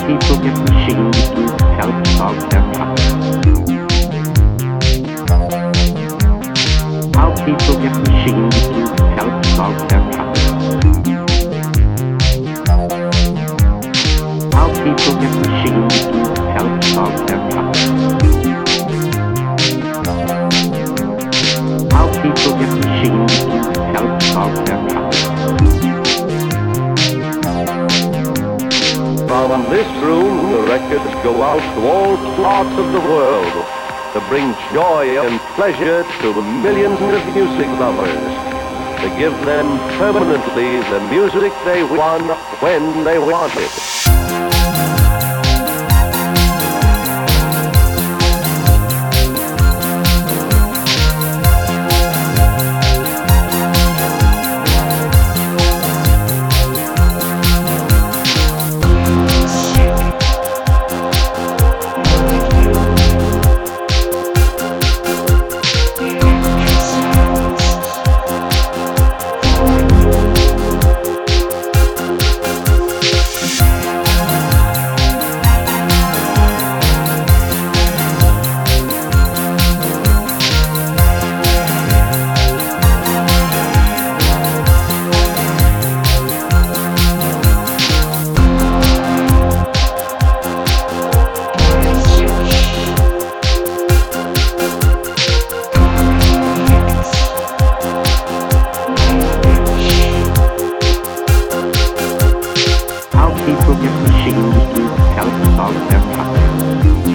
people get machines to help solve their problems. How people get machines to help solve their problems. How people get machines to help solve their problems. How people get machines to help solve their problems. From this room, the records go out to all parts of the world to bring joy and pleasure to millions of music lovers, to give them permanently the music they want when they want it. People get machines to help solve their problems.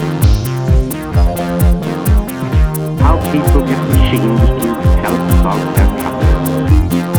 How people get machines to help solve their problems.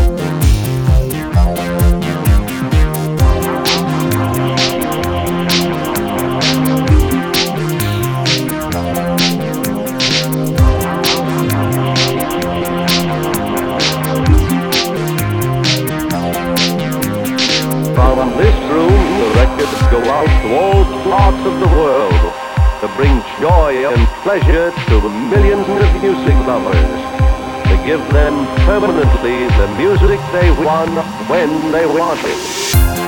From this room, the records go out to all parts of the world to bring joy and pleasure to millions of music lovers, to give them permanently the music they want when they want it.